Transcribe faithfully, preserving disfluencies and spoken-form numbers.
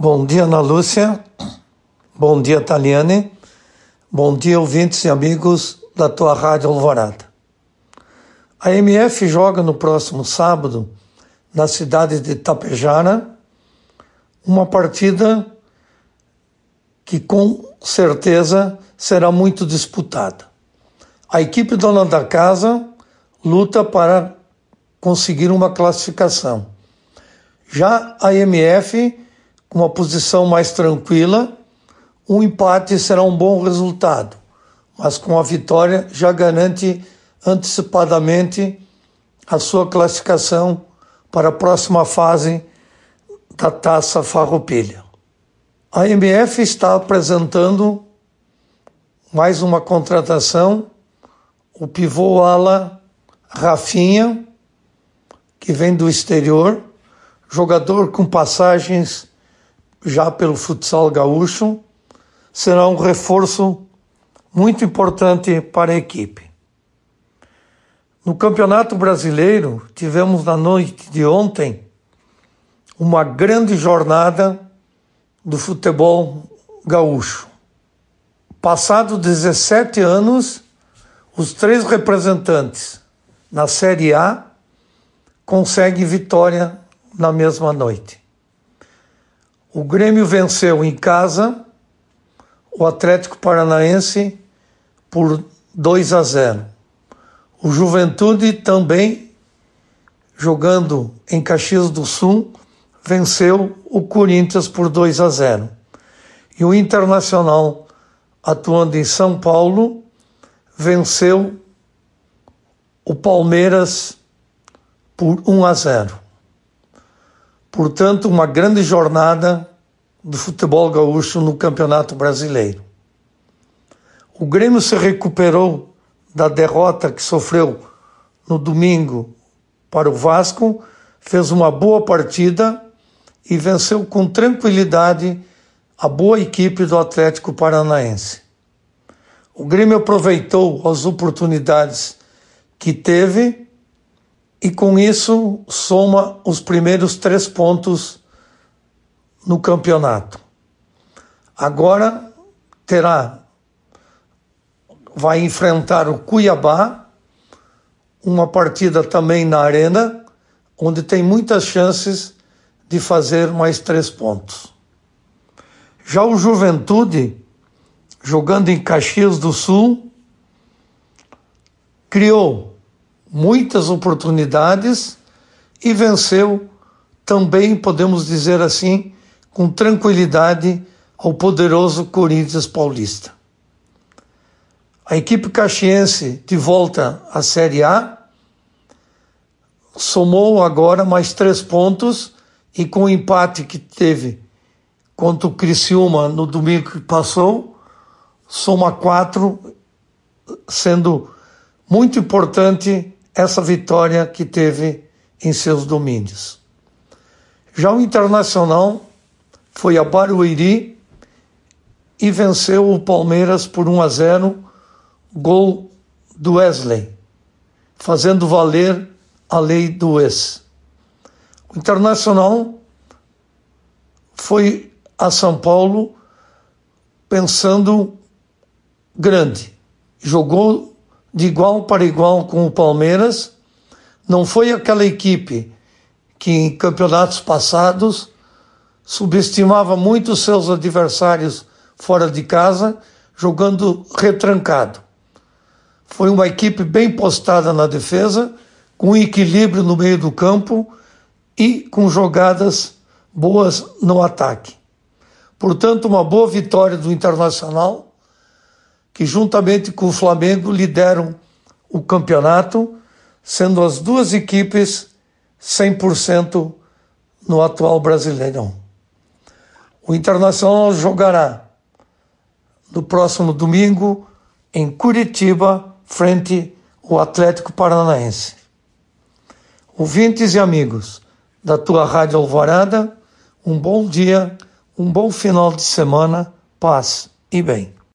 Bom dia, Ana Lúcia. Bom dia, Taliane. Bom dia, ouvintes e amigos da tua Rádio Alvorada. A M F joga no próximo sábado, na cidade de Tapejara, uma partida que com certeza será muito disputada. A equipe dona da casa luta para conseguir uma classificação. Já a M F, com uma posição mais tranquila, um empate será um bom resultado, mas com a vitória já garante antecipadamente a sua classificação para a próxima fase da Taça Farroupilha. A M F está apresentando mais uma contratação, o pivô ala Rafinha, que vem do exterior, jogador com passagens já pelo futsal gaúcho, será um reforço muito importante para a equipe. No Campeonato Brasileiro, tivemos na noite de ontem uma grande jornada do futebol gaúcho. Passado dezessete anos, os três representantes na Série A conseguem vitória na mesma noite. O Grêmio venceu em casa o Atlético Paranaense por dois a zero. O Juventude também, jogando em Caxias do Sul, venceu o Corinthians por dois a zero. E o Internacional, atuando em São Paulo, venceu o Palmeiras por um a zero. Portanto, uma grande jornada do futebol gaúcho no Campeonato Brasileiro. O Grêmio se recuperou da derrota que sofreu no domingo para o Vasco, fez uma boa partida e venceu com tranquilidade a boa equipe do Atlético Paranaense. O Grêmio aproveitou as oportunidades que teve e com isso soma os primeiros três pontos no campeonato. Agora terá, vai enfrentar o Cuiabá, uma partida também na Arena, onde tem muitas chances de fazer mais três pontos. Já o Juventude, jogando em Caxias do Sul, criou muitas oportunidades e venceu também, podemos dizer assim, com tranquilidade ao poderoso Corinthians Paulista. A equipe caxiense, de volta à Série A, somou agora mais três pontos e com o empate que teve contra o Criciúma no domingo que passou, soma quatro, sendo muito importante essa vitória que teve em seus domínios. Já o Internacional foi a Barueri e venceu o Palmeiras por um a zero, gol do Wesley, fazendo valer a lei do ex. O Internacional foi a São Paulo pensando grande, jogou de igual para igual com o Palmeiras, não foi aquela equipe que em campeonatos passados subestimava muito seus adversários fora de casa, jogando retrancado. Foi uma equipe bem postada na defesa, com equilíbrio no meio do campo e com jogadas boas no ataque. Portanto, uma boa vitória do Internacional, que juntamente com o Flamengo lideram o campeonato, sendo as duas equipes cem por cento no atual Brasileirão. O Internacional jogará no próximo domingo em Curitiba, frente ao Atlético Paranaense. Ouvintes e amigos da tua Rádio Alvorada, um bom dia, um bom final de semana, paz e bem.